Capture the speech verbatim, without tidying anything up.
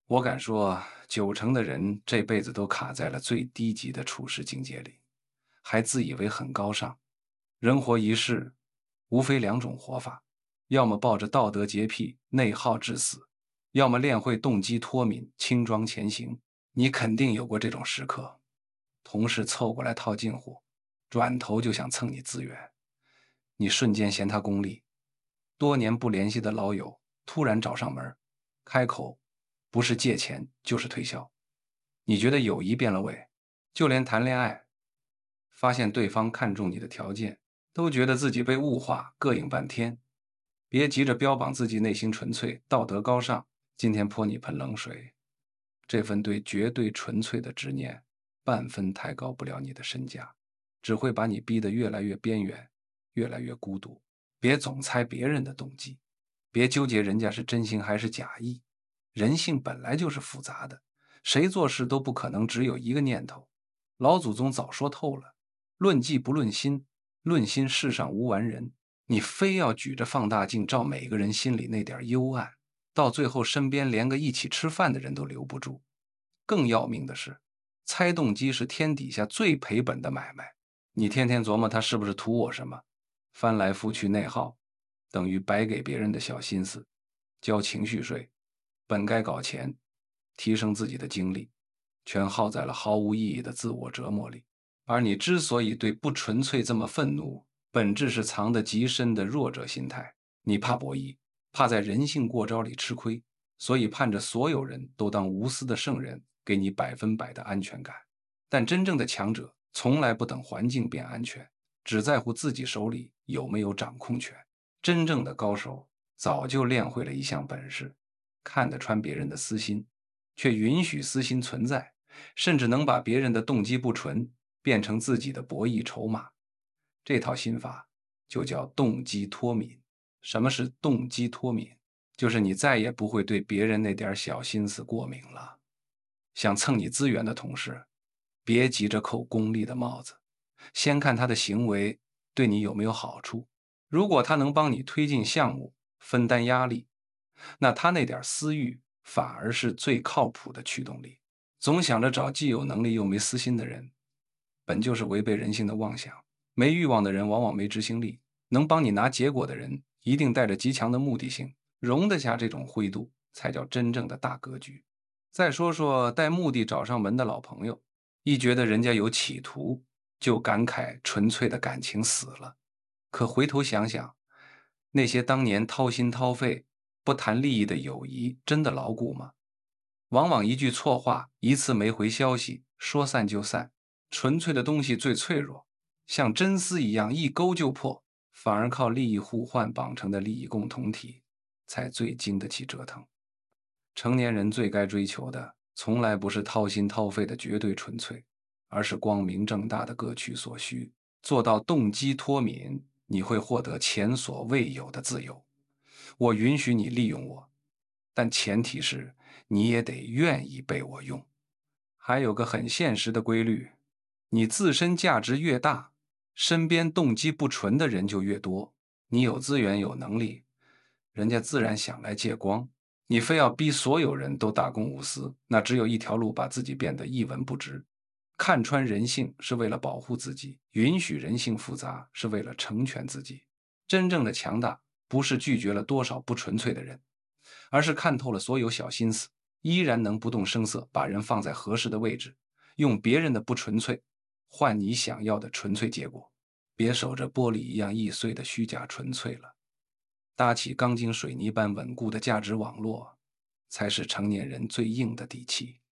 我敢说，九成的人这辈子都卡在了最低级的处世境界里，还自以为很高尚。人活一世，无非两种活法：要么抱着道德洁癖内耗致死，要么练会动机脱敏轻装前行。你肯定有过这种时刻，同事凑过来套近乎，转头就想蹭你资源，你瞬间嫌他功利。多年不联系的老友突然找上门，开口不是借钱就是推销。你觉得友谊变了味，就连谈恋爱，发现对方看中你的条件，都觉得自己被物化，膈应半天。别急着标榜自己内心纯粹、道德高尚，今天泼你盆冷水。这份对绝对纯粹的执念，半分抬高不了你的身价，只会把你逼得越来越边缘，越来越孤独。别总猜别人的动机，别纠结人家是真心还是假意。人性本来就是复杂的，谁做事都不可能只有一个念头。老祖宗早说透了，论迹不论心，论心世上无完人。你非要举着放大镜照每个人心里那点幽暗，到最后身边连个一起吃饭的人都留不住。更要命的是，猜动机是天底下最赔本的买卖。你天天琢磨他是不是图我什么，翻来覆去内耗，等于白给别人的小心思，交情绪税，本该搞钱，提升自己的精力，全耗在了毫无意义的自我折磨里。而你之所以对不纯粹这么愤怒，本质是藏得极深的弱者心态。你怕博弈，怕在人性过招里吃亏，所以盼着所有人都当无私的圣人，给你百分百的安全感。但真正的强者从来不等环境变安全，只在乎自己手里有没有掌控权。真正的高手早就练会了一项本事，看得穿别人的私心，却允许私心存在，甚至能把别人的动机不纯变成自己的博弈筹码。这套心法就叫动机脱敏。什么是动机脱敏？就是你再也不会对别人那点小心思过敏了。想蹭你资源的同事，别急着扣功利的帽子，先看他的行为对你有没有好处。如果他能帮你推进项目，分担压力，那他那点私欲反而是最靠谱的驱动力。总想着找既有能力又没私心的人，本就是违背人性的妄想。没欲望的人往往没执行力，能帮你拿结果的人一定带着极强的目的性，容得下这种灰度，才叫真正的大格局。再说说带目的找上门的老朋友，一觉得人家有企图，就感慨纯粹的感情死了。可回头想想，那些当年掏心掏肺、不谈利益的友谊，真的牢固吗？往往一句错话，一次没回消息，说散就散。纯粹的东西最脆弱，像真丝一样一勾就破，反而靠利益互换绑成的利益共同体，才最经得起折腾。成年人最该追求的，从来不是掏心掏肺的绝对纯粹，而是光明正大的各取所需。做到动机脱敏，你会获得前所未有的自由。我允许你利用我，但前提是你也得愿意被我用。还有个很现实的规律，你自身价值越大，身边动机不纯的人就越多。你有资源有能力，人家自然想来借光。你非要逼所有人都大公无私，那只有一条路，把自己变得一文不值。看穿人性是为了保护自己，允许人性复杂是为了成全自己。真正的强大不是拒绝了多少不纯粹的人，而是看透了所有小心思，依然能不动声色把人放在合适的位置，用别人的不纯粹换你想要的纯粹结果。别守着玻璃一样易碎的虚假纯粹了，搭起钢筋水泥般稳固的价值网络，才是成年人最硬的底气。